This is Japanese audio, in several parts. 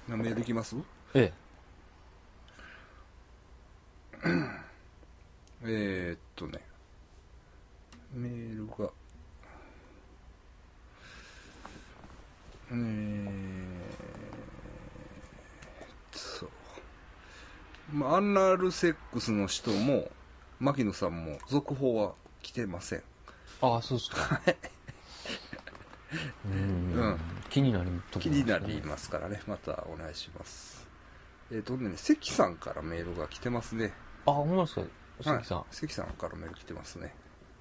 メールいきます？ えメールがアナルセックスの人も牧野さんも続報は来てません。 ああ、そうですか。うん、気になるところ、ね、 気になりますからね。またお願いします。関さんからメールが来てますね。 あ、ほんまですか。関さん、 はい、関さんからメール来てますね。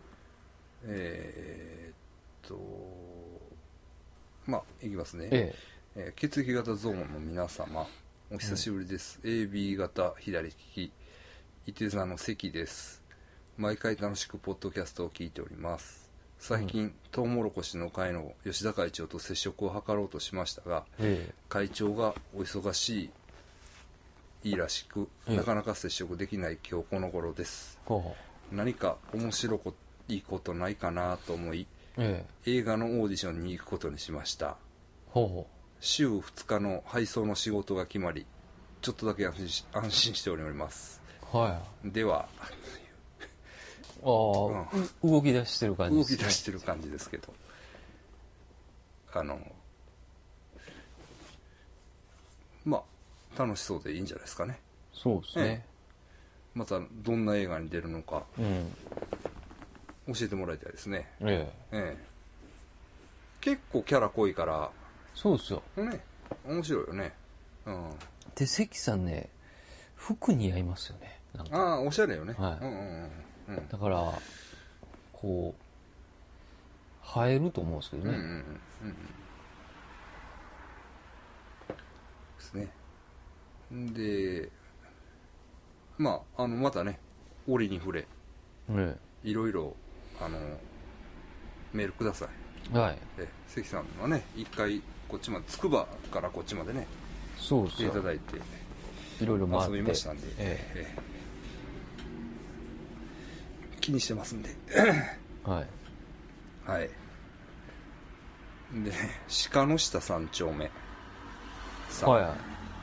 いきますね。血液型ゾーンの皆様、お久しぶりです。AB 型左利き、伊手座の関です。毎回楽しくポッドキャストを聞いております。最近、トウモロコシの会の吉田会長と接触を図ろうとしましたが、会長がお忙しいらしく、なかなか接触できない今日この頃です。何か面白いことないかなと思い、映画のオーディションに行くことにしました。週2日の配送の仕事が決まり、ちょっとだけ安心しております。では動き出してる感じですね。 動き出してる感じですけど、楽しそうでいいんじゃないですかね。 そうですね。 またどんな映画に出るのか、教えてもらいたいですね。結構キャラ濃いから。 そうですよね、面白いよね。 で、関さんね、服似合いますよね。なんかおしゃれよね。 だからこう映えると思うんですけどね。 ですね。で、またね、折に触れ、いろいろメールください。関さんはね、一回こっちまで、つくばからこっちまでね、 そうですよ、 来ていただいて、 いろいろ回って遊びましたんで、気にしてますんで。はい。で、鹿の下3丁目さん、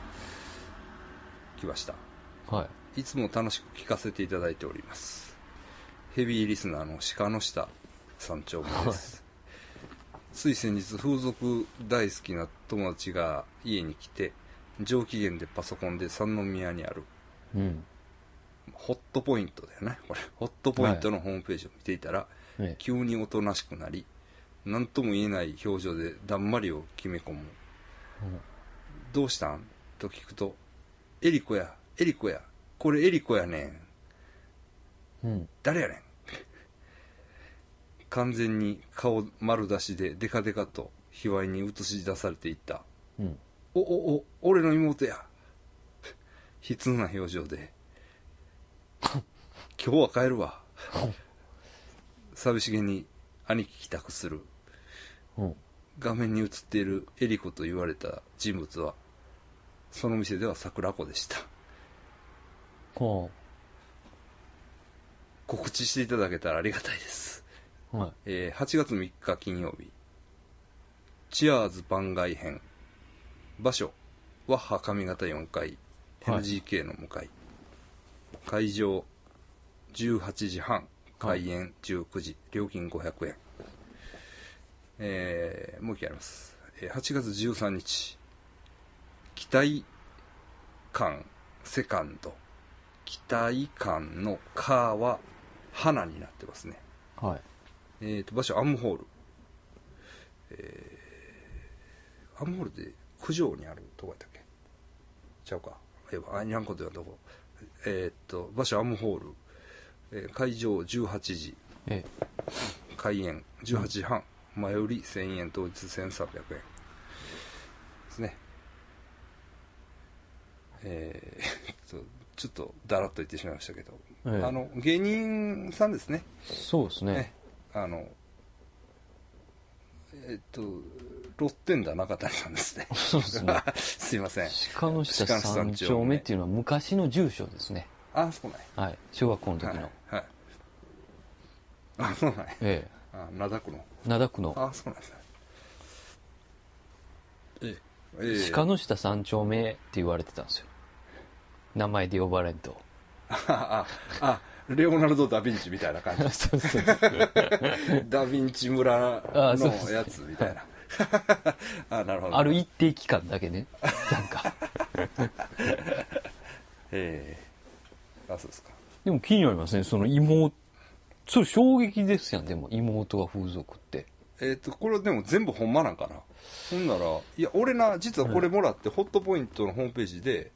来ました。いつも楽しく聞かせていただいております。ヘビーリスナーの鹿の下3丁目です。つい先日、風俗大好きな友達が家に来て、上機嫌でパソコンで三宮にある、ホットポイントだよね、これ。ホットポイントのホームページを見ていたら、急におとなしくなり、何とも言えない表情でだんまりを決め込む。どうしたんと聞くと、エリコや、これエリコやねん。誰やねん。完全に顔丸出しでデカデカと卑猥に映し出されていった。俺の妹や。悲痛な表情で。今日は帰るわ。寂しげに兄貴帰宅する。画面に映っているエリコと言われた人物は、その店では桜子でした。告知していただけたらありがたいです。8月3日金曜日、チアーズ番外編。場所、ワッハ上方4階、NGK の向かい。会場、18時半、開演19時、料金500円。もう一回あります。8月13日、期待感セカンド。期待感のカーは花になってますね。場所アムホール。アムホールで九条にあるとこやったっけちゃうか。にゃんことやとこ。場所アムホール。会場18時。開演18時半。前売り1000円、当日1300円。ですね。ちょっとだらっと言ってしまいましたけど。芸人さんですね。 そうですね。 ロッテンダ中谷さんですね。 そうですね。 すいません。 鹿の下3丁目っていうのは昔の住所ですね。 そうなんや。 小学校の時の。 そうなんや。灘区の。 灘区の。 そうなんですね。 鹿の下三丁目って言われてたんですよ。名前で呼ばれんと。 レオナルド・ダ・ヴィンチみたいな感じ。 そうそうダ・ヴィンチ村のやつみたいな。なるほど。 ある一定期間だけね。なんか。 そうですか。 でも気になりますね、その妹。それ衝撃ですやん、でも妹が風俗って。 これでも全部ほんまなんかな。ほんなら、いや、俺な、実はこれもらって、ホットポイントのホームページで、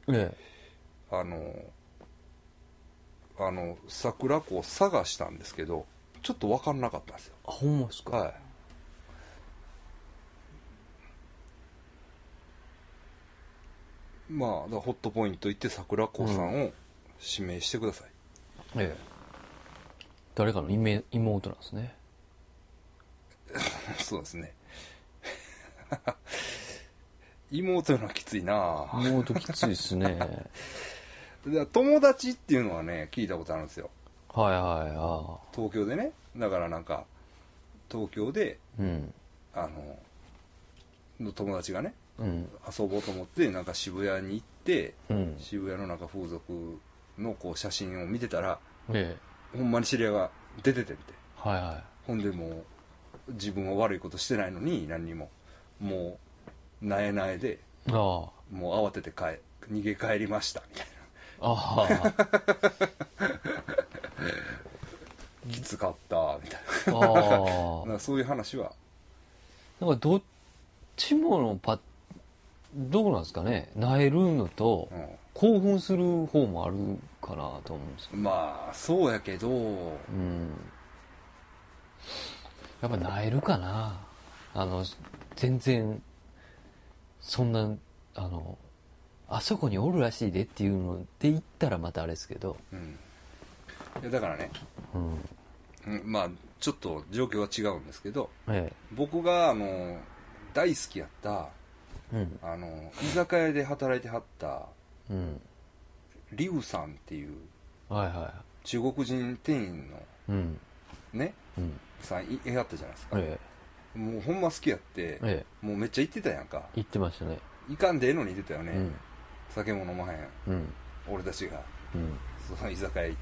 桜子を探したんですけど、ちょっと分かんなかったんですよ。 ほんまですか。 はい。まあ、だからホットポイント行って桜子さんを指名してください。 誰かの妹なんですね。 そうですね。妹のはきついな。 妹きついですね。 友達っていうのはね、聞いたことあるんですよ。 はいはい。 東京でね。だからなんか、東京で、の友達がね、遊ぼうと思ってなんか渋谷に行って、渋谷のなんか風俗のこう写真を見てたら、ほんまに知り合いが出ててんて、ほんでもう自分は悪いことしてないのに何にももうなえなえでもう慌てて逃げ帰りましたみたいなきつかったみたいななんかそういう話はなんかどっちものどうなんですかね、なえるのと、興奮する方もあるかなと思うんですけど。 まあそうやけど、 やっぱなえるかな。全然そんなあそこにおるらしいでっていうので言ったらまたあれですけど、 いやだからね、まあちょっと状況は違うんですけど、僕が大好きやった、居酒屋で働いてはった、リュウさんっていう、中国人店員の、ね、さんいはったじゃないですか。もうほんま好きやって、もうめっちゃ行ってたやんか。 行ってましたね。 行かんでええのに行ってたよね。酒も飲まへん。俺たちが、その居酒屋行って。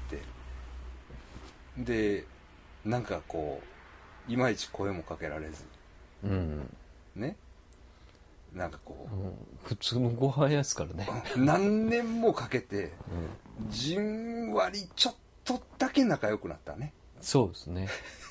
で、なんかこう、いまいち声もかけられず。ね。なんかこう、普通のご飯屋ですからね。 何年もかけて、じんわりちょっとだけ仲良くなったね。 そうですね。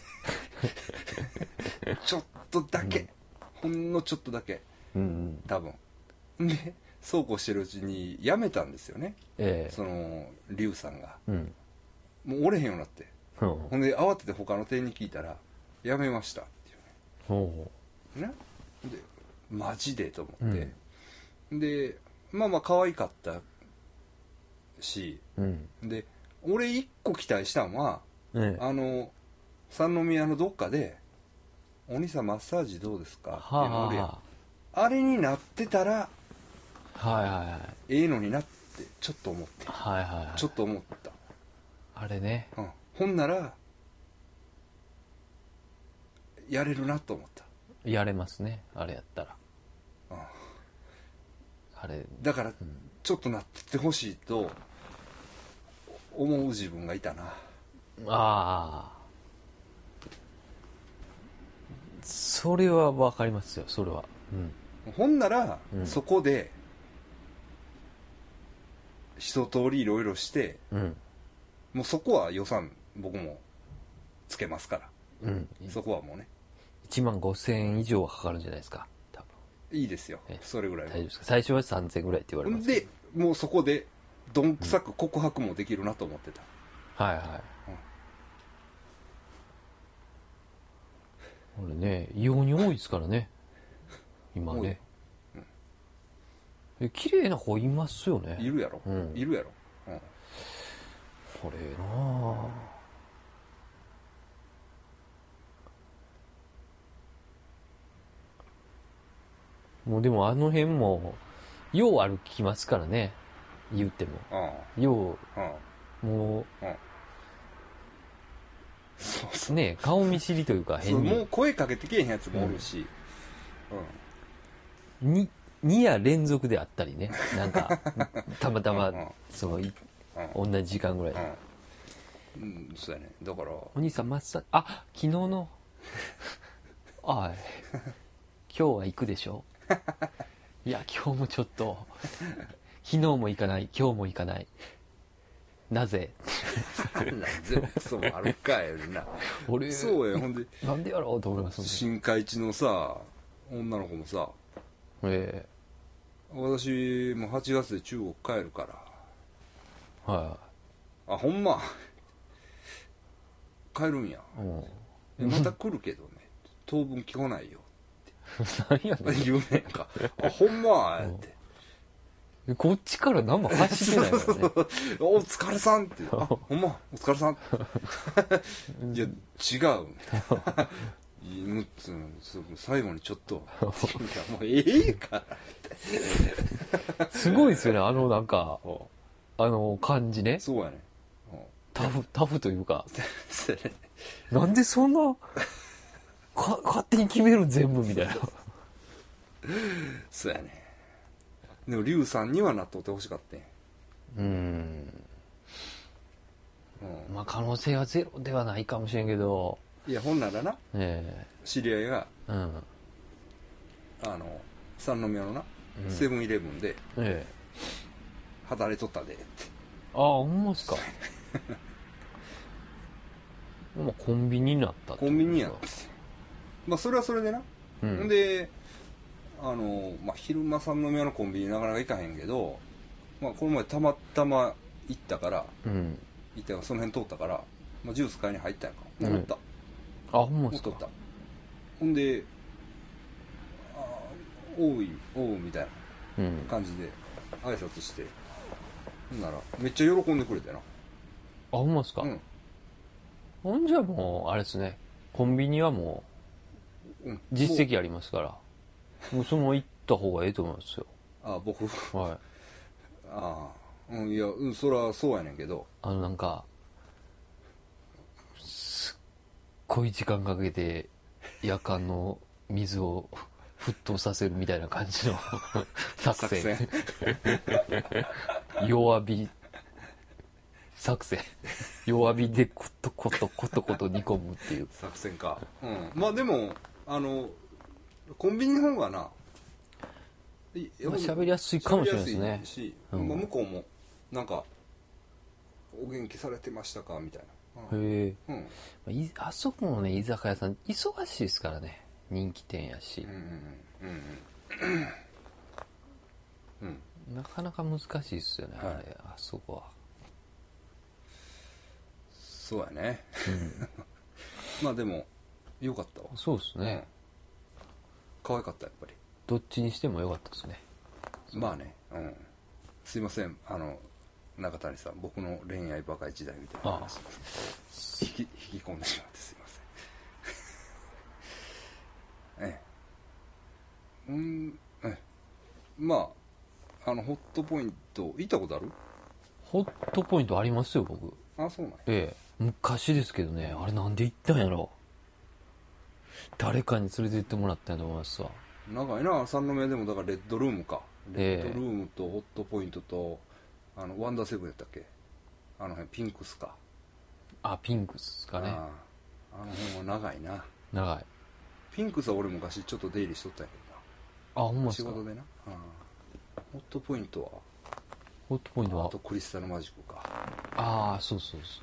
ちょっとだけ、ほんのちょっとだけ、多分でそうこうしてるうちに辞めたんですよね、そのリュウさんが、もうおれへんようになって、ほんで慌てて他の店に聞いたら辞めましたっていうね、でマジでと思って、でまあまあ可愛かったし、で俺一個期待したんは、三宮のどっかで「お兄さんマッサージどうですか?」っていうのおるやん、あれになってたらええのになってちょっと思って、ちょっと思った、 あれね、 ほんならやれるなと思った。 やれますね、あれやったら。あれだからちょっとなってってほしいと思う自分がいたな。 それは分かりますよ、それは。 ほんなら、そこで一通りいろいろして、もうそこは予算僕もつけますから、そこはもうね 15,000円以上はかかるんじゃないですか、多分。 いいですよ、それぐらいは。 大丈夫ですか。最初は3,000円ぐらいって言われます。 でもうそこでどんくさく告白もできるなと思ってた。 これね、異様に多いですからね、今ね。綺麗な子いますよね。 いるやろ、いるやろ、 これなぁ。もうでもあの辺もよう歩きますからね、言っても。よう、もう、ね、顔見知りというか変に。 もう声かけてけえへんやつもおるし、 2夜連続であったりね、なんかたまたまその同じ時間ぐらいで、 そうやね。だからお兄さんマッサージ、あ、昨日のあい今日は行くでしょいや今日もちょっと昨日も行かない、今日も行かない、なぜなんぜもクソもあるかよな。 俺そうや。ほんでなんでやろうと思いますもんね。 新海地のさ女の子もさ、 え私も8月で中国帰るから、 えはあほんま帰るんや、 い、うん、 また来るけどね当分来ないよ何やね言うねんか。あほんまってん、こっちから何も発してないからねお疲れさんってあほんまお疲れさんいや違う最後にちょっといやもうええからすごいですよね、なんか感じね。 そうやね。 タフというかそうやね。 なんでそんな勝手に決める全部みたいなそうやね。でも龍さんにはなっとってほしかったまあ可能性はゼロではないかもしれんけど、 いやほんならな、知り合いが三宮のな、セブンイレブンで働いとったでって。 ああほんまっすかまあコンビニになったってコンビニやって、まあそれはそれでな、ほんでまあ、昼間三宮のコンビニなかなか行かへんけど、まあ、この前たまたま行ったから、行ったからその辺通ったから、まあ、ジュース買いに入ったんやんか。持った。 あほんまっすか。 持っとった。ほんでおうみたいな感じで挨拶して、ほんならめっちゃ喜んでくれてな。あほんまっすか。ほんじゃもうあれですね、コンビニはもう実績ありますから、もうその行った方がええと思いますよ。 あ僕はいいやそりゃそうやねんけど、 なんかすっごい時間かけて夜間の水を沸騰させるみたいな感じの作戦弱火作戦、弱火でコトコト煮込むっていう作戦か。まあでもコンビニの方がな喋りやすいかもしれないですねし、まあ、向こうもなんかお元気されてましたかみたいな。 へえ、あそこのね居酒屋さん忙しいですからね、人気店やし、なかなか難しいですよね、あれあそこは。 そうやね、まあでもよかったわ。 そうですね、 可愛かったやっぱり。 どっちにしてもよかったですね。 まあね、すいません中谷さん、僕の恋愛バカ一代みたいな話引き込んでしまってすいません。まあホットポイント行ったことある？ ホットポイントありますよ僕。 あ、そうなんや。 昔ですけどね、あれなんで行ったんやろ。誰かに連れて行ってもらったんやと思いますわ。 長いな。三宮でもだからレッドルームか、レッドルームとホットポイントとワンダーセブンやったっけ、辺ピンクスか。 ピンクスかね。 辺は長いな。 長い。 ピンクスは俺昔ちょっと出入りしとったんやけどな。 ほんまっすか。 仕事でな。ホットポイントはあとクリスタルマジックか。 そう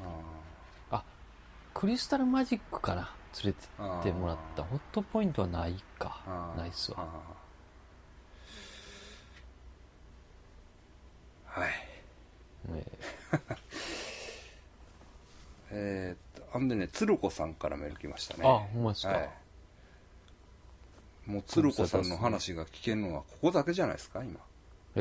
クリスタルマジックかな、連れてってもらった。ホットポイントはないか。ないっすわ。 はい。でね、鶴子さんからメール来ましたね。 ほんまですか。 もう鶴子さんの話が聞けるのはここだけじゃないですか今。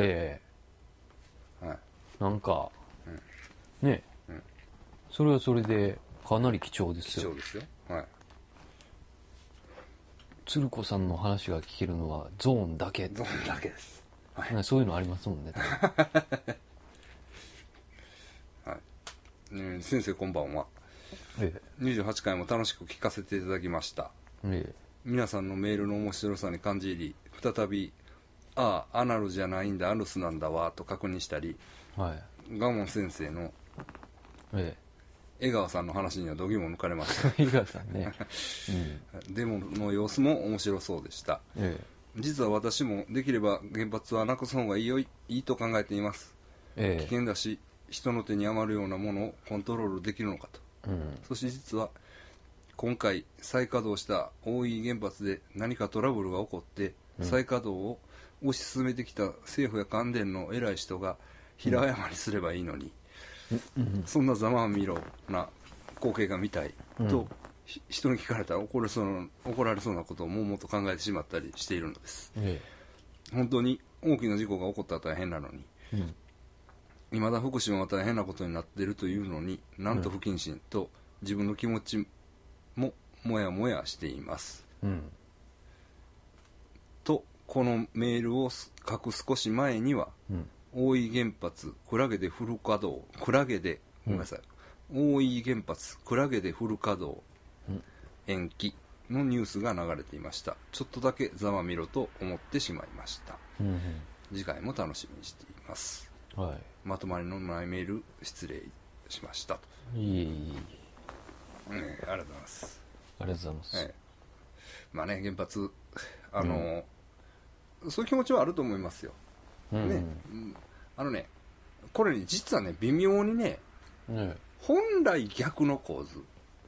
なんか、ね、それはそれでかなり貴重ですよ。 貴重ですよ。 鶴子さんの話が聞けるのはゾーンだけ。 ゾーンだけです。 そういうのありますもんね。 先生こんばんは。28回も楽しく聞かせていただきました。皆さんのメールの面白さに感じ入り、再びああアナルじゃないんだアヌスなんだわと確認したり、 はい。 ガモン先生のえ江川さんの話には度肝を抜かれましたえ。井川さんね。 デモの様子も面白そうでした。 え実は私もできれば原発はなくす方がいいと考えています。 え。 危険だし人の手に余るようなものをコントロールできるのかと。そして実は今回再稼働した大井原発で何かトラブルが起こって再稼働を推し進めてきた政府や関電の偉い人が平謝りすればいいのに、そんなざまあみろな光景が見たいと、人に聞かれたら怒られそうなことをもうもっと考えてしまったりしているのです。本当に大きな事故が起こったら大変なのに、未だ福島は大変なことになっているというのに、なんと不謹慎と自分の気持ちももやもやしています、とこのメールを書く少し前には、大井原発クラゲでフル稼働ごめんなさい、大井原発クラゲでフル稼働、延期のニュースが流れていました。ちょっとだけざまみろと思ってしまいました、次回も楽しみにしています、はい、まとまりのないメール失礼しましたと。 いえいえ、ありがとうございます。 ありがとうございます、 まあね原発そういう気持ちはあると思いますよ、これね実はね微妙にね、本来逆の構図、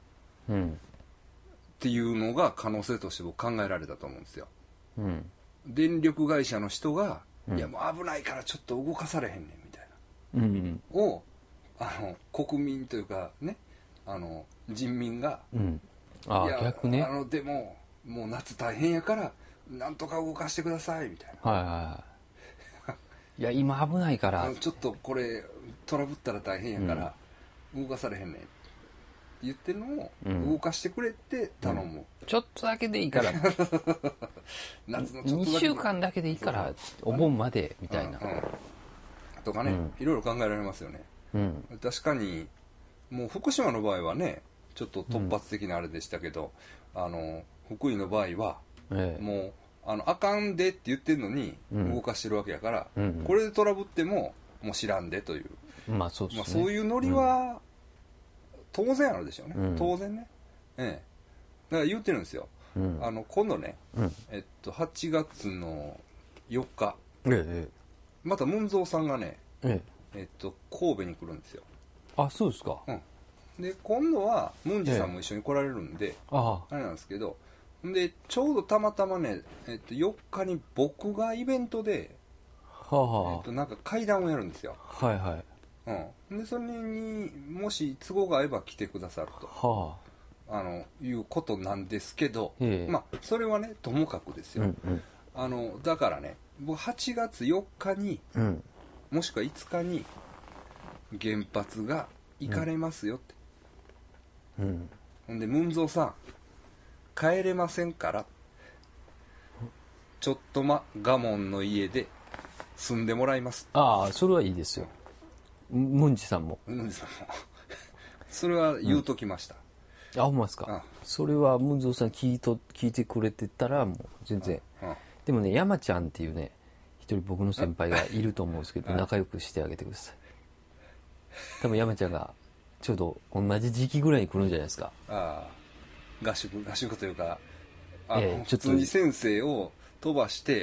っていうのが可能性として僕考えられたと思うんですよ、電力会社の人が、いやもう危ないからちょっと動かされへんねんみたいな、を国民というかね人民が、いや逆ね、 でももう夏大変やからなんとか動かしてくださいみたいな、 いや今危ないからちょっとこれトラブったら大変やから、動かされへんねんって言ってるのを、動かしてくれって頼む、 ちょっとだけでいいから夏のちょっとだけ 2週間だけでいいからお盆までみたいな、 とかね、いろいろ考えられますよね、確かにもう福島の場合はねちょっと突発的なあれでしたけど、福井の場合は、もうあかんでって言ってるのに動かしてるわけやから、これでトラブってももう知らんでという、 そうですね、 そういうノリは当然あるでしょうね、当然ね、だから言ってるんですよ、今度ね、8月の4日、また文蔵さんがね、神戸に来るんですよ。 あ、そうですか。 で今度はムンジさんも一緒に来られるんで、あれなんですけど、でちょうどたまたまね、4日に僕がイベントで、なんか会談をやるんですよ。でそれにもし都合が合えば来てくださると、いうことなんですけど、それはねともかくですよ、だからね僕8月4日に、もしくは5日に原発が行かれますよって、ほんでムンゾーさん帰れませんから、ちょっと我門の家で住んでもらいます。 それはいいですよ、ムンジさんもそれは言うときました。 ほんまですか。それはムンゾーさん聞いてくれてたらもう全然、でもね山ちゃんっていうね一人僕の先輩がいると思うんですけど、仲良くしてあげてください。多分山ちゃんがちょうど同じ時期ぐらいに来るんじゃないですか。 合宿というか、普通に先生を飛ばして、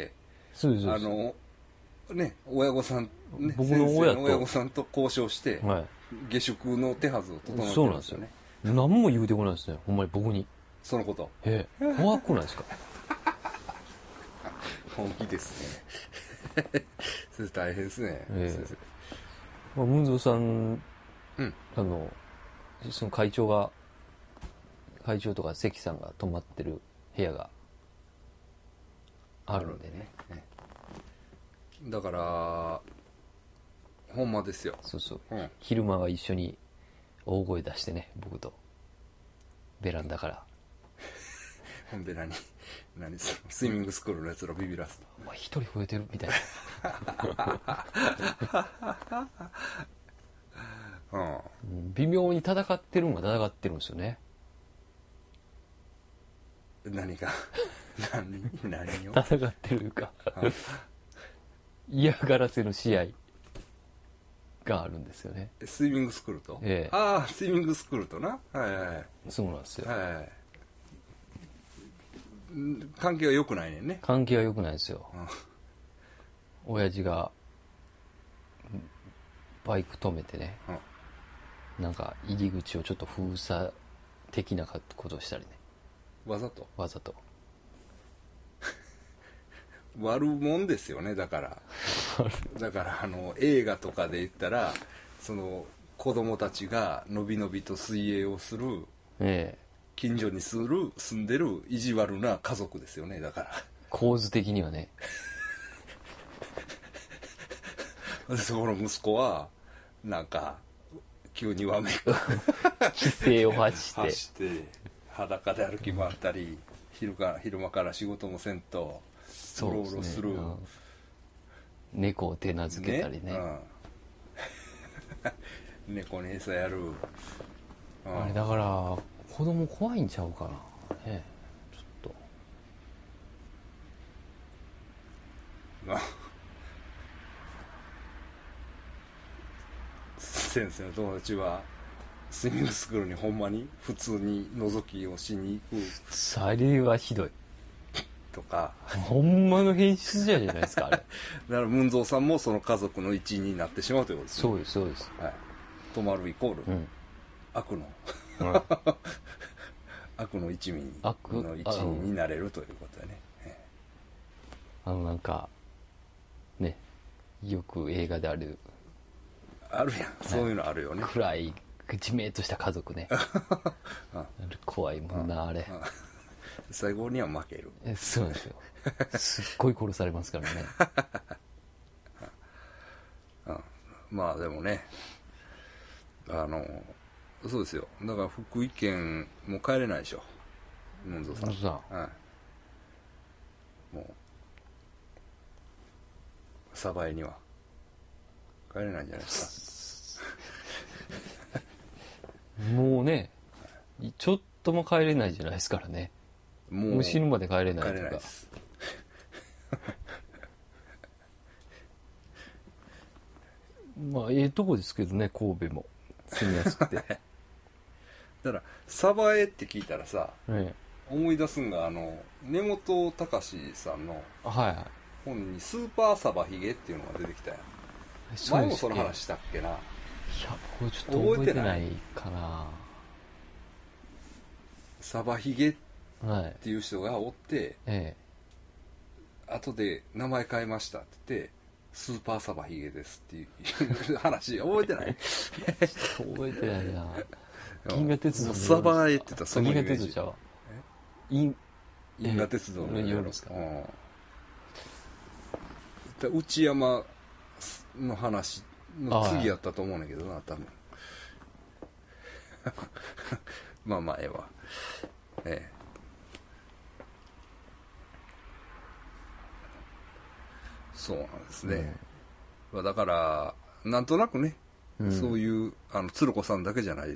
親御さん、 僕の親御さんと交渉して、下宿の手はずを整えてるんですよね。 何も言うてこないですね、ほんまに僕に。 そのこと。 怖くないですか。 本気ですね。それ大変ですね。 ムンゾーさん、その会長とか関さんが泊まってる部屋があるんでね。 だからほんまですよ。 昼間は一緒に大声出してね、僕とベランダから。 ほんで何スイミングスクールのやつらビビらすの。お前一人増えてるみたいな。微妙に戦ってるんですよね。 何を戦ってるか嫌がらせの試合があるんですよね。 スイミングスクールと、ああスイミングスクールとな、はいはい、 そうなんですよ、 はい、関係は良くないねんね。 関係は良くないですよ、親父がバイク止めてね、なんか入り口をちょっと封鎖的なことをしたりね。 わざと悪もんですよね。だから映画とかで言ったらその子供たちがのびのびと水泳をする、近所に住んでる意地悪な家族ですよね。だから構図的にはねそこの息子はなんか急にわめく規制を発して裸で歩き回ったり、昼間から仕事もせんとうろうろする、 猫を手なずけたりね、 猫に餌やる、 あれだから子供怖いんちゃうかな、ちょっと先生の友達はスイミングスクールにほんまに普通に覗きをしに行く、 それはひどいとかほんまの変質者じゃないですかあれだから文蔵さんもその家族の一員になってしまうということですね。 そうですそうです、 はい、泊まるイコール、悪の悪の一味の一員になれるということだね。 なんかね、よく映画であるやん、そういうのあるよね。 暗いじめっとした家族ね怖いもんなあれ。 最後には負ける。 そうですよ、すっごい殺されますからねまあでもね、そうですよ。だから福井県も帰れないでしょ、文蔵さん。はい、もう鯖江には帰れないんじゃないですかもうね、ちょっとも帰れないじゃないですからね。もう死ぬまで帰れないとか。帰れないですまあとこですけどね、神戸も住みやすくてだから鯖江って聞いたらさ、思い出すんが根本隆さんの本にスーパーサバヒゲっていうのが出てきたやん。前もその話したっけな。いや僕ちょっと覚えてないかな。 サバヒゲっていう人がおって、後で名前変えましたって言ってスーパーサバヒゲですっていう話覚えてない？ 覚えてないな。銀河鉄道のサバエって言ったらそのイメージ。銀河鉄道ちゃうわ。銀河鉄道の夜ですか。内山の話の次やったと思うんだけどな、多分まあまあそうなんですね、だからなんとなくね、そういう鶴子さんだけじゃないです、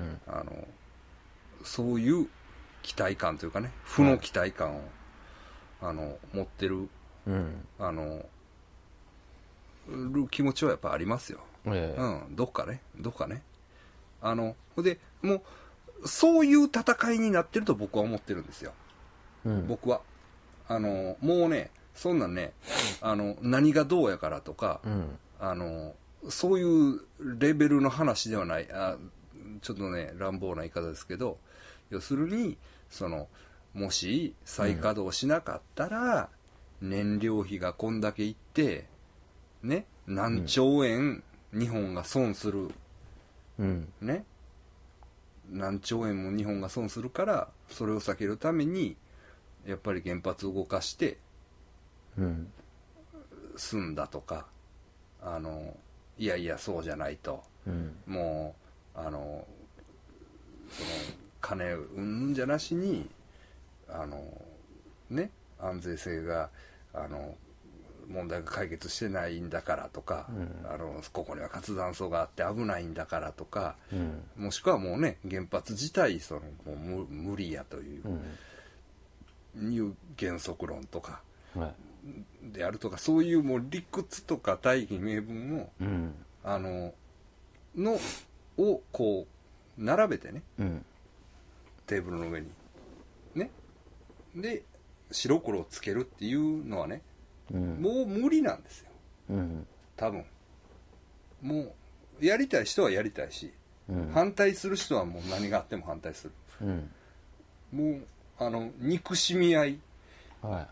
そういう期待感というかね、負の期待感を持ってる、気持ちはやっぱありますよ、どっかねでもうそういう戦いになってると僕は思ってるんですよ、僕はもうね、そんなんね何がどうやからとか、そういうレベルの話ではない。ちょっとね乱暴な言い方ですけど、要するにもし再稼働しなかったら、燃料費がこんだけいってね、何兆円日本が損する、ね、何兆円も日本が損するから、それを避けるためにやっぱり原発を動かして済んだとか、いやいやそうじゃないと、もうその金うんじゃなしにね、安全性が問題が解決してないんだからとか、ここには活断層があって危ないんだからとか、もしくはもうね、原発自体もう無理やという、いう原則論とか、 であるとか、そういうもう理屈とか大義名分も、 うん、 をこう並べてね、 うん、 テーブルの上にね、で白黒をつけるっていうのはね、 うん、 もう無理なんですよ、 うん、 多分。もうやりたい人はやりたいし、 うん、 反対する人はもう何があっても反対する。 うん、 もう憎しみ合いはい。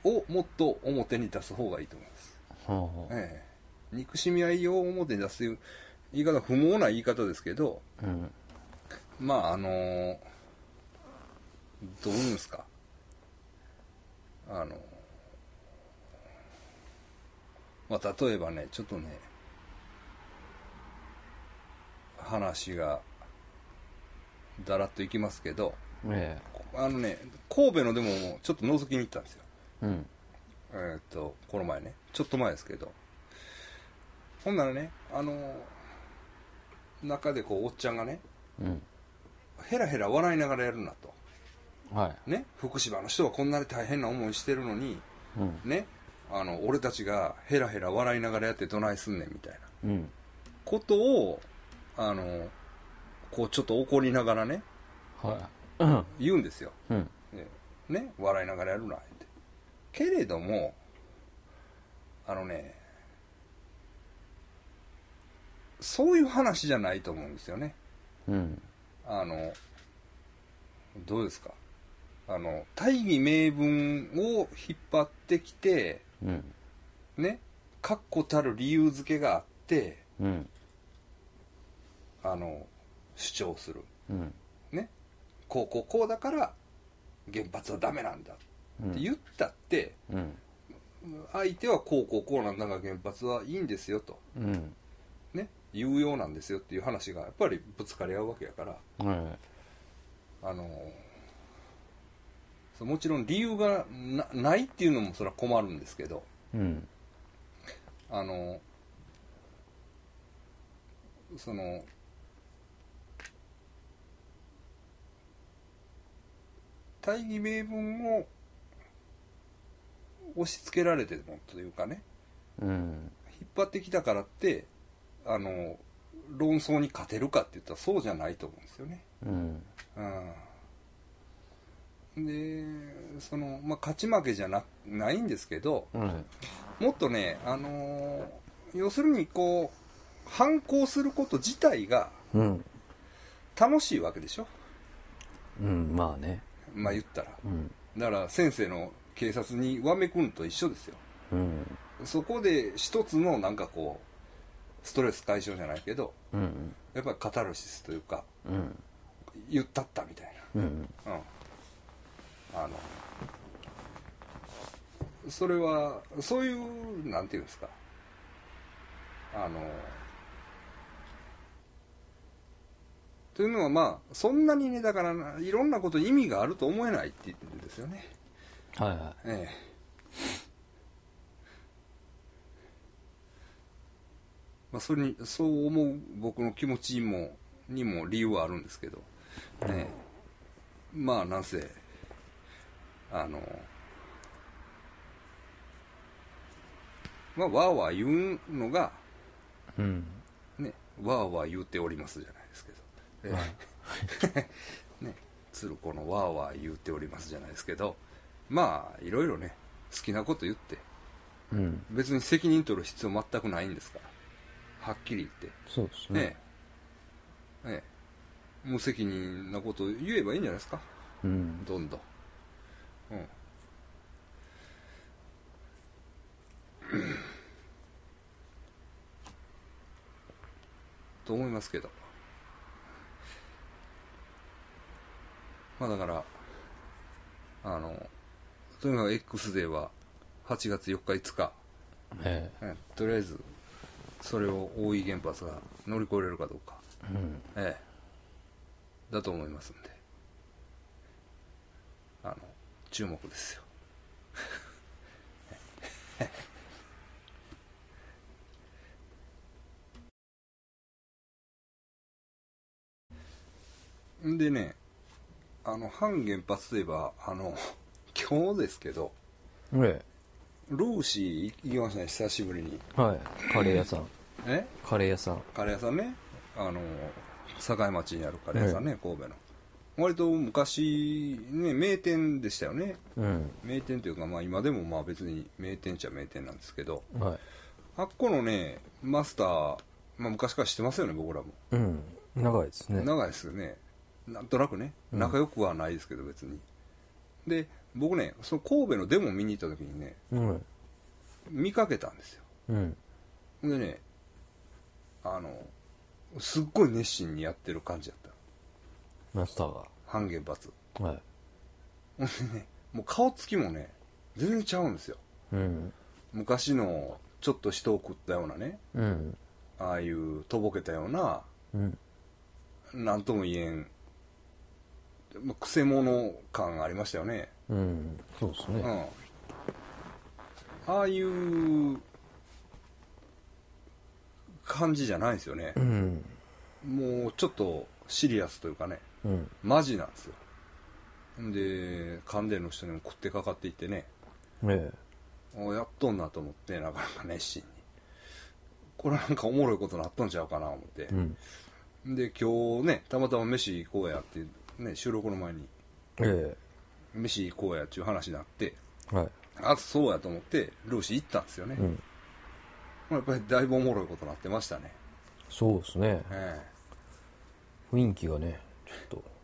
をもっと表に出す方がいいと思います。 ほうほう。 憎しみ合いを表に出すという言い方、不毛な言い方ですけど、 うん、 まあどういうんですか、まあ、例えばね、ちょっとね、話がだらっといきますけど、 え神戸のでもちょっと覗きに行ったんですよ。 え。うん、 この前ね、ちょっと前ですけど、ほんならね、中でこうおっちゃんがね、 うん、 ヘラヘラ笑いながらやるなと。 はね、福島の人はこんなに大変な思いしてるのに、 い。うん、 ね、俺たちがヘラヘラ笑いながらやってどないすんねんみたいなうん、 ことを、こうちょっと怒りながらね、 はい。うん、 言うんですよ。 うん、 ね、笑いながらやるなって。けれども、そういう話じゃないと思うんですよね。 うん、 どうですか。大義名分を引っ張ってきて、 うん、 ね、確固たる理由付けがあって、 うん、 主張する。 うん、 ね、こうだから原発はダメなんだって言ったって、 うん、 相手はこうなんだが原発はいいんですよと、 うん、 ね、有用なんですよっていう話がやっぱりぶつかり合うわけやから、 はい。 もちろん理由がないっていうのもそれは困るんですけど、 うん、 その大義名分を押し付けられてもというかね、 うん、 引っ張ってきたからって論争に勝てるかって言ったらそうじゃないと思うんですよね。 うん、 で勝ち負けじゃないんですけど、 うん、 もっとね、要するにこう反抗すること自体がうん、 楽しいわけでしょ。 うん、まあね。 まあ言ったら、 うん、 だから先生の警察にわめくんと一緒ですよ。 うん、 そこで一つのなんかこうストレス解消じゃないけど、 うん、 やっぱりカタルシスというか、 うん、 言ったったみたいうん、 な、それはそういうなんていうんですか、というのはまあそんなにね、だからいろんなことに意味があると思えないって言ってるんですよね。 はいはまあ、そう思う僕の気持ちにも理由はあるんですけど、まあなんせまあわーわー言うのがい。うん、 ね、わーわー言うておりますじゃないですけど、 はいね、鶴子のわーわー言うておりますじゃないですけど、まあいろいろね、好きなこと言ってうん、 別に責任取る必要全くないんですから、はっきり言ってそうですね。 無責任なことを言えばいいんじゃないですか。 うん、 どんどん、と思いますけど、まあだからとにかく X デーは8月4日5日、とりあえずそれを大井原発が乗り越えれるかどうか、 うん、 だと思いますんで、注目ですよ。でね、反原発といえば今日ですけど、 ルーシー行きましたね、久しぶりに。 はい。カレー屋さん。 えカレー屋さん。 カレー屋さんね。境町にあるカレー屋さんね、神戸の。割と昔、ね、名店でしたよね。 うん。 名店というか、まあ今でもまあ別に名店っちゃ名店なんですけど、 はい。 あっこのね、マスター、まあ昔から知ってますよね、僕らも。 うん。長いですね。 長いですよね。なんとなくね、仲良くはないですけど別に。で、僕ね、その神戸のデモ見に行った時にね、 うん。 見かけたんですよ。 うん。 でね、すっごい熱心にやってる感じだった。 マスター半減罰。 が。はい。 ほんでね、もう顔つきもね、全然ちゃうんですよ。 うん。 昔のちょっと人を食ったようなね、 うん。 ああいうとぼけたような、 うん。 なんとも言えん、まあ、くせ者感ありましたよね。 うん。そうですうん。 ね。 ああいう感じじゃないですよねう。ん。 もうちょっとシリアスというかね、 うん。 マジなんですよ。で、関連の人にも食ってかかっていってね、 えやっとんなと思って、なかなか熱心に。これなんかおもろいことなっとんちゃうかな思って。 うん。 で、今日ね、たまたま飯行こうやって、ね、収録の前に、 え飯行こうやっていう話になって、 はい。 あ、そうやと思って、ルーシー行ったんですよね。 うん。 やっぱりだいぶおもろいことなってましたね。 そうですね。 え雰囲気がね、ちょっと。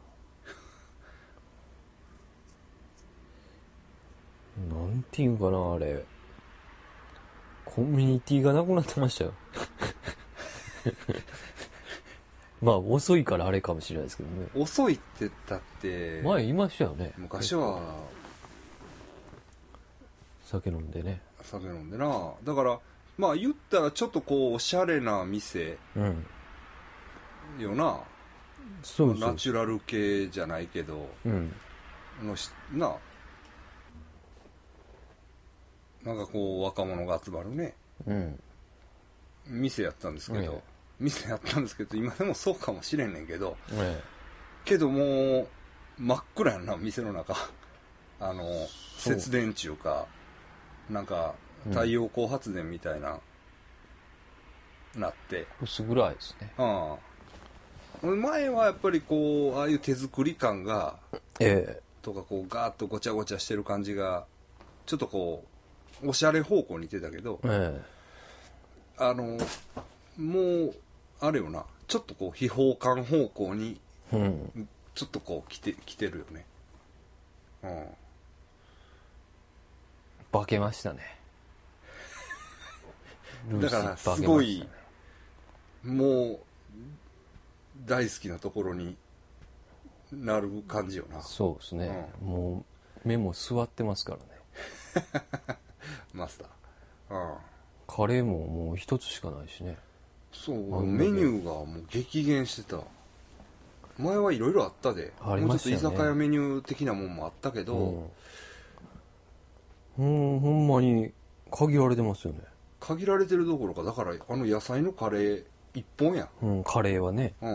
なんていうかな、あれ。コミュニティがなくなってましたよ。まあ、遅いからあれかもしれないですけどね。 遅いって言ったって、 前いましたよね。 昔は酒飲んでね。 酒飲んでな。だから、まあ言ったらちょっとこう、おしゃれな店うん。 よな。 そうそう。 ナチュラル系じゃないけど、 うん。 なんかこう、若者が集まるね、 うん。 店やったんですけど、 ええ店やったんですけど、今でもそうかもしれんねんけど、 えけどもう、真っ暗やんな、店の中。 そう節電中か、なんか、太陽光発電みたいな、なって。 薄暗いですね。 前はやっぱりこう、ああいう手作り感が、 えとかこう、ガーッとごちゃごちゃしてる感じが、ちょっとこう、おしゃれ方向に出たけど、 えもう、あれよな、ちょっとこう、秘宝感方向に、 うん。 ちょっとこう、来てるよね。 化けましたね。 だから、すごい、もう、大好きなところになる感じよな。 そうですね。もう、目も座ってますからね。 マスター。 カレーももう一つしかないしね。 そう、メニューがもう激減してた。前はいろいろあったで。 ありましたよねもうちょっと居酒屋メニュー的なもんもあったけど、 ほんまに限られてますよね。 限られてるどころか、だから野菜のカレー一本やん。 うん、カレーはね。 うん。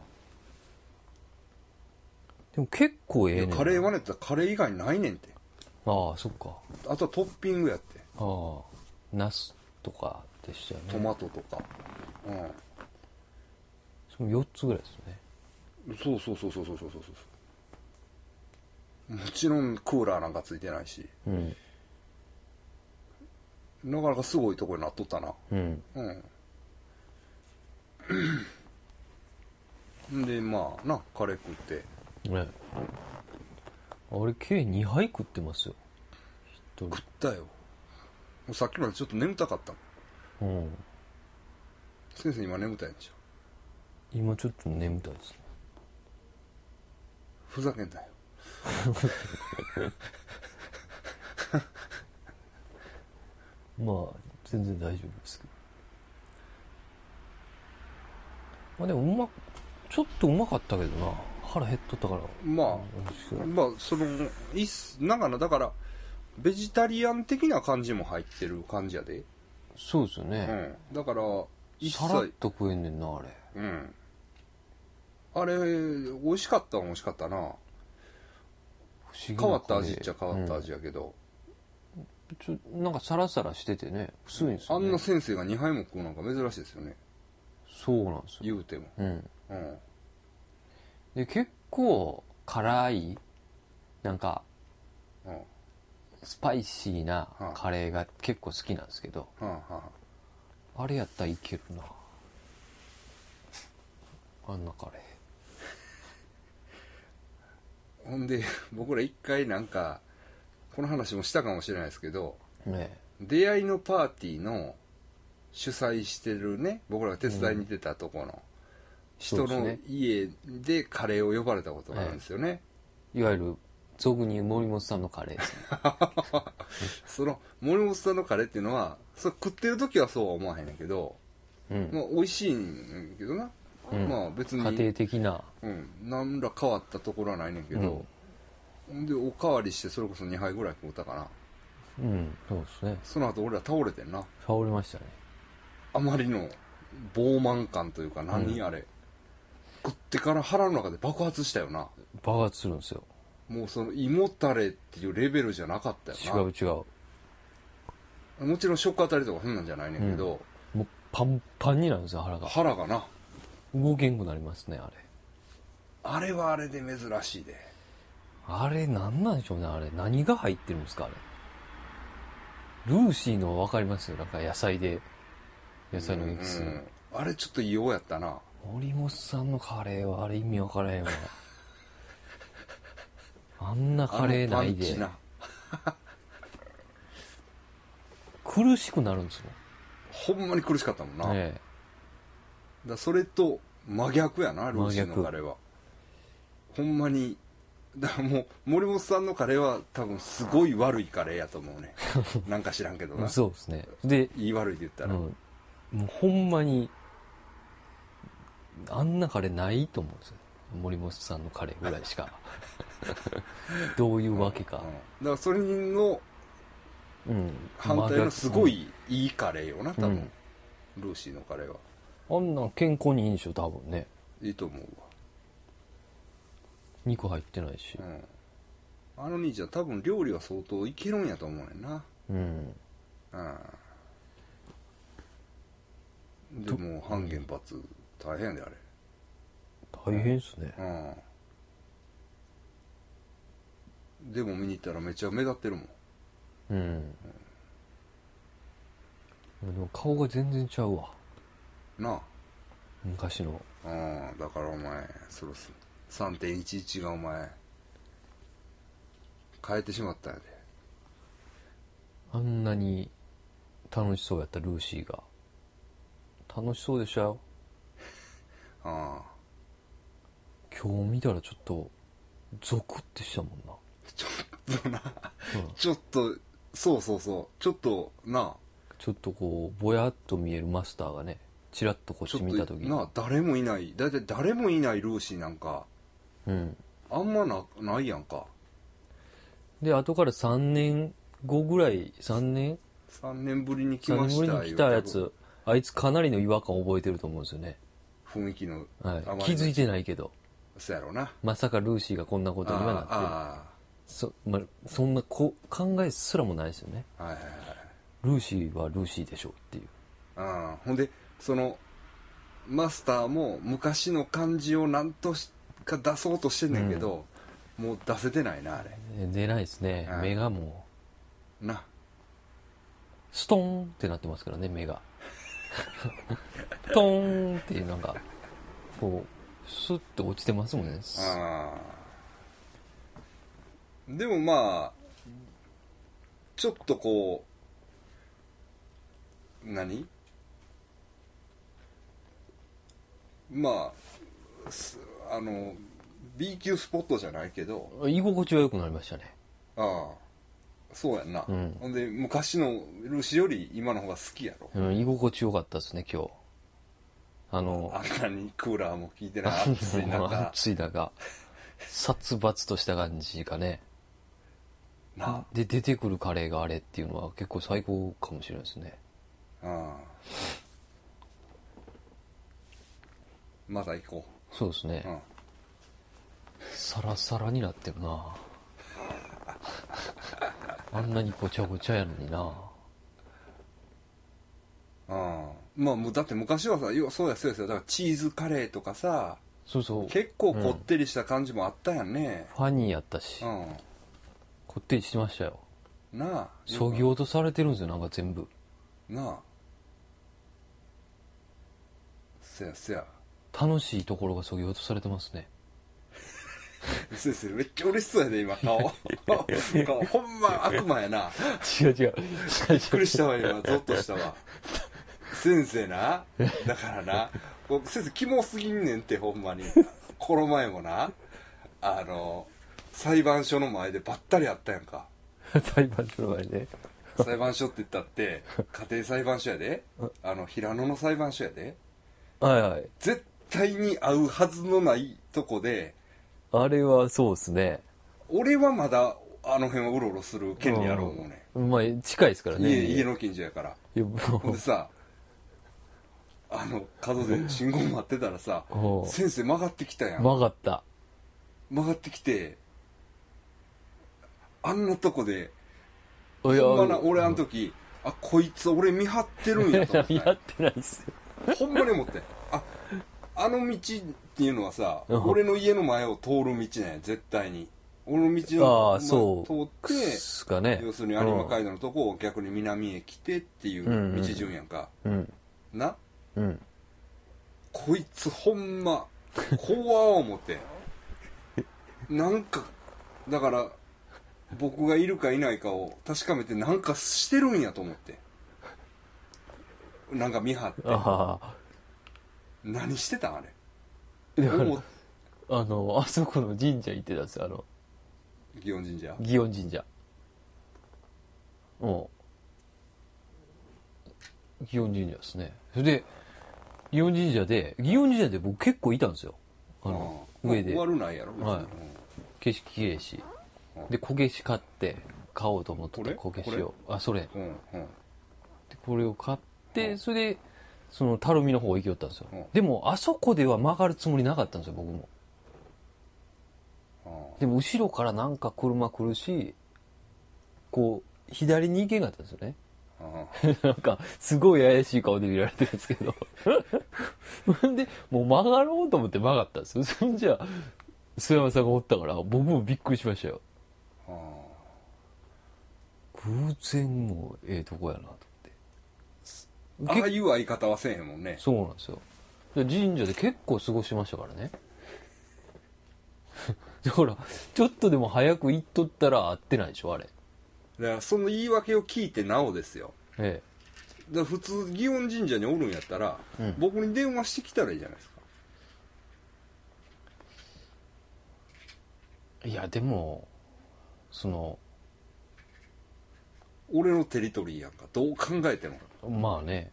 でも結構ええねんな。 カレーはねってカレー以外ないねんて。 ああ、そっか。 あとはトッピングやって。 ああ、ナスとかでしたよね。 トマトとか。 その4つぐらいですね。 そうそうそうそうそうそうそう。もちろんクーラーなんかついてないし。 うん。 なかなかすごいとこになっとったな。 うん。 で、まあな、カレー食って。 ね。あれ、計2杯食ってますよ。一人。 食ったよ。もうさっきまでちょっと眠たかったもん。 うん。 先生今眠たいんでしょ。 今ちょっと眠たいですね。 ふざけんなよ。 まあ、全然大丈夫ですけど。まあでもちょっとうまかったけどな。腹減っとったから。 まあ、なんかな、だから、ベジタリアン的な感じも入ってる感じやで。 そうですよね。 だから、一さらっ切、 と食えんねんな、あれ。 あれ、美味しかったは美味しかったな。 不思議な変わった味っちゃ変わった味やけど。 なんかサラサラしててね、薄いんですよね。 あんな先生が2杯も食うなんか珍しいですよね。 そうなんですよ。 言うても。 うん。 うん。 で、結構辛い、なんか、 うん。 スパイシーなカレーが結構好きなんですけど、 はあはあれやったらいけるな。あんなカレあ。ほんで、僕ら一回なんか、この話もしたかもしれないですけど、 ー。ね出会いのパーティーの主催してるね、僕らが手伝いに行ってたとこの人の家でカレーを呼ばれたことがあるんですよね。 いわゆる、俗に言う森本さんのカレーですね。 その森本さんのカレーっていうのは、それ食ってる時はそうは思わへんねんけど、 うん。 まあ美味しいんやけどな。 うんまあ別に、 家庭的な。 うん、何ら変わったところはないねんけど、で、おかわりしてそれこそ2杯ぐらい食うたかな。 うん、そうですね。 その後俺ら倒れてんな。 倒れましたね。 あまりの膨満感というか何あれ、食ってから腹の中で爆発したよな。 爆発するんですよ。 もうその胃もたれっていうレベルじゃなかったよな。 違う。 もちろん食当たりとかそんなんじゃないねんけど、 もうパンパンになるんですよ、腹が。 腹がな、 動けんくなりますね、あれ。 あれはあれで珍しいで。 あれ、なんなんでしょうね、あれ。何が入ってるんですか、あれ。ルーシーの分かりますよ、なんか野菜で。野菜のエキス。 あれちょっと異様やったな。 森本さんのカレーはあれ意味分からへんわ。あんなカレーないで。 あのパンチな。 苦しくなるんですよ。 ほんまに苦しかったもんな。 えだそれと真逆やな、ルーシーのカレーは。ほんまに、だからもう森本さんのカレーは多分すごい悪いカレーやと思うね。なんか知らんけどな。 そうですね。で、 言い悪いで言ったら。 もうほんまに、あんなカレーないと思うんですよ。森本さんのカレーぐらいしか。どういうわけか。 だからそれの反対のすごいいいカレーよな、多分。ルーシーのカレーは。 あんなん健康にいいんでしょ、多分ね。 いいと思うわ。 肉入ってないし。 あの兄ちゃん多分料理は相当いけるんやと思うねんな。でも半原発大変やであれ。 大変っすね。 でも見に行ったらめっちゃ目立ってるもん。 でも顔が全然ちゃうわ。 なあ。 昔の。 だからお前、そろそろ 3.11 がお前、変えてしまったんやで。 あんなに楽しそうやったルーシーが。楽しそうでしたよ。今日見たらちょっと、ゾクってしたもんな。 ちょっとな、ちょっと、そう。ちょっとな、 ちょっとこう、ぼやっと見えるマスターがね、チラッとこっち見たときに。 な、誰もいない、だいたい誰もいないルーシーなんか、あんまないやんか。 で、後から3年後ぐらい、3年ぶりに来ました。 3年ぶりに来たやつ、あいつかなりの違和感覚えてると思うんですよね。 雰囲気の。 気づいてないけど。 そうやろうな。 まさかルーシーがこんなことにはなってる。そんな考えすらもないですよね。ルーシーはルーシーでしょうっていう。 ほんで、その、マスターも昔の感じをなんとか出そうとしてんねんけど、もう出せてないな、あれ。 出ないですね。目がもう。な。 ストーンってなってますからね、目が。トーンっていうなんか、こう、スッと落ちてますもんね。 でもまあ、ちょっとこう、まあ、B 級スポットじゃないけど。 居心地は良くなりましたね。 そうやんな。ほんで、昔のルーシーより今の方が好きやろ。 居心地良かったですね、今日。 あんなにクーラーも効いてない、暑い中。 暑い中。殺伐とした感じがね。で、出てくるカレーがあれっていうのは結構最高かもしれないですね。 また行こう。そうですね。サラサラになってるなあんなにごちゃごちゃやのにな。 まあだって昔はさ、そうやそうやそうや、だからチーズカレーとかさ、 そうそう。 結構こってりした感じもあったやんね。 ファニーやったし、こってりしてましたよ。 なあ。 そぎ落とされてるんですよ、なんか全部。 なあ。そやそや。 楽しいところがそぎ落とされてますね。 先生めっちゃ嬉しそうやで今顔顔ほんま悪魔やな。 違う違う。 びっくりしたわ今、ゾッとしたわ。先生な、だからな、先生キモすぎんねんってほんまに。この前もな、裁判所の前でばったり会ったやんか。 裁判所の前で。 裁判所って言ったって家庭裁判所やで、平野の裁判所やで。 はいはい。 絶対に会うはずのないとこで、 あれはそうですね。 俺はまだあの辺はうろうろする権利ある思うね。 まあ近いですからね。 家の近所やから。ほんでさ、角で信号待ってたらさ、先生曲がってきたやん。 曲がった。 曲がってきて、あんなとこで、 いやほんまな、俺あの時、こいつ俺見張ってるんやと思って。 見張ってないっすよ。 ほんまに思って。あの道っていうのはさ、俺の家の前を通る道なんや、絶対に。俺の道を通って、 ね、 要するに有馬街道のとこを逆に南へ来てっていう道順やんか。な、こいつほんま、怖思って。なんか、だから、僕がいるかいないかを確かめてなんかしてるんやと思って。なんか見張って。何してたんあれ。 だからあそこの神社行ってたんですよ。 祇園神社。 祇園神社。祇園神社ですね。それで、祇園神社で僕結構いたんですよ。上で。 悪ないやろ、 はい。景色綺麗し。で、こけし買おうと思ってたこけしを。それ。で、これを買って、それで、その、垂水の方行きよったんですよ。でも、あそこでは曲がるつもりなかったんですよ、僕も。でも、後ろからなんか車来るし、こう、左に行けんかったんですよね。なんか、すごい怪しい顔で見られてるんですけど。ほんで、もう曲がろうと思って曲がったんですよ。そんじゃ、須山さんがおったから、僕もびっくりしましたよ。偶然もええとこやなと思って。 ああいう相方はせえへんもんね。 そうなんですよ。で神社で結構過ごしましたからね。だから、ちょっとでも早く行っとったら会ってないでしょ、あれ。 だからその言い訳を聞いてなおですよ。だから普通祇園神社におるんやったら、僕に電話してきたらいいじゃないですか。 いや、でも、 俺のテリトリーやんか、どう考えても。 まあね。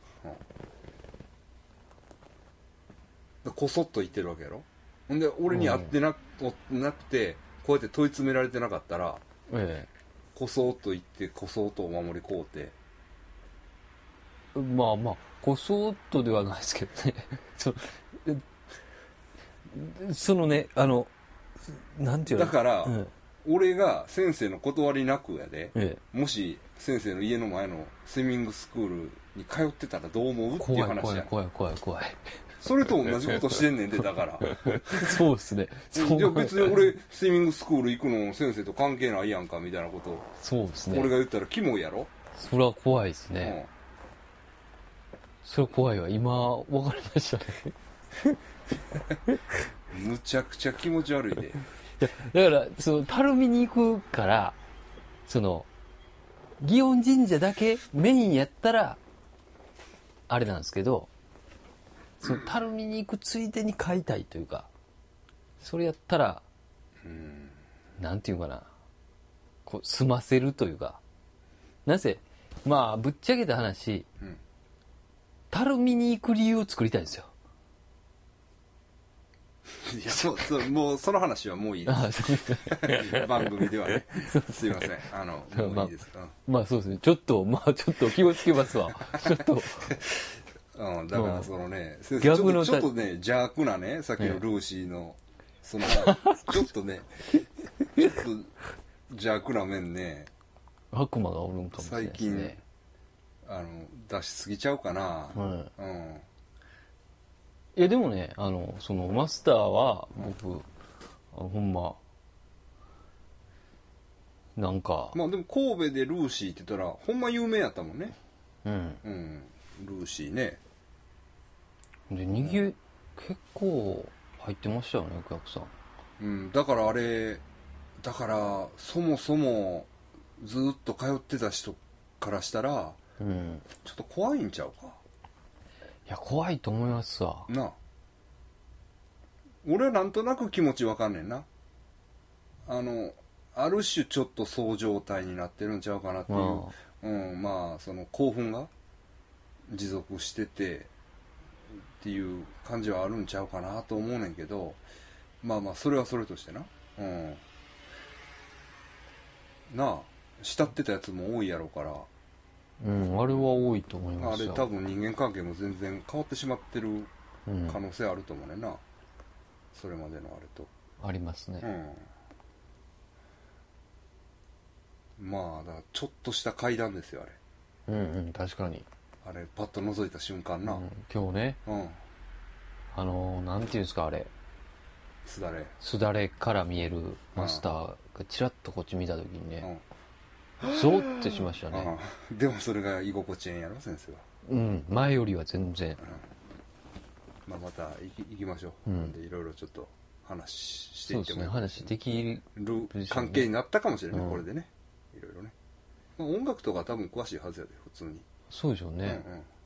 こそっと言ってるわけやろ。ほんで、俺に会ってなくて、こうやって問い詰められてなかったら、こそっと言って、こそっとお守りこうて。 まあまあ、こそっとではないですけどね。そのね、なんていうのだから、俺が先生の断りなくやで、もし先生の家の前のスイミングスクールに通ってたらどう思うっていう話や。 怖い。 それと同じことしてんねんで、だから。 そうですね。 じゃあ別に俺、スイミングスクール行くの先生と関係ないやんか、みたいなことを。 そうですね。 俺が言ったらキモいやろ。 それは怖いですね。それは怖いわ。今、分かりましたね。 むちゃくちゃ気持ち悪いで。 だから、たるみに行くから、祇園神社だけメインやったら、あれなんですけど、たるみに行くついでに買いたいというか、それやったら、なんていうかな、こう、済ませるというか、なぜ、まあ、ぶっちゃけた話、たるみに行く理由を作りたいんですよ。 いや、もうその話はもういいです。番組ではね。すいません。もういいですか。 まあそうですね。ちょっと気をつけますわ。ちょっと。 だからそのね、先生ちょっとね、邪悪なね、さっきのルーシーの、ちょっとね、ちょっと邪悪な面ね、 悪魔がおるんかもしれないですね。 最近出しすぎちゃうかな。 はい、 うん。 いやでもね、そのマスターは僕、ほんまなんかまあでも神戸でルーシーって言ったらほんま有名やったもんね。 うん、 うん、ルーシーね。 で結構入ってましたよね、お客さん。 うん、だからそもそもずっと通ってた人からしたら、 うん、 ちょっと怖いんちゃうか。 いや怖いと思いますわ。 なあ、俺はなんとなく気持ちわかんねんな。ある種ちょっとそう状態になってるんちゃうかなっていう、うん、まあその興奮が持続しててっていう感じはあるんちゃうかなと思うねんけど、まあまあそれはそれとしてな、うん、なあ、慕ってたやつも多いやろから、 うん、あれは多いと思いますよ。 あれ多分人間関係も全然変わってしまってる可能性あると思うねんな、それまでのあれと。 ありますね。 うん、まあだからちょっとした階段ですよあれ。 うんうん、確かに。 あれパッと覗いた瞬間な、 うん、今日ね、 うん、 なんていうんですかあれ、すだれから見えるマスターがチラッとこっち見た時にね、ゾーってしましたね。 でもそれが居心地ええんやろ先生は。 うん、前よりは全然、 まあ、また行きましょう、でいろいろちょっと話していってもいい、 話できる関係になったかもしれない、これでね、いろいろね、まあ、音楽とか多分詳しいはずやで普通に。 そうでしょうね、 うんうん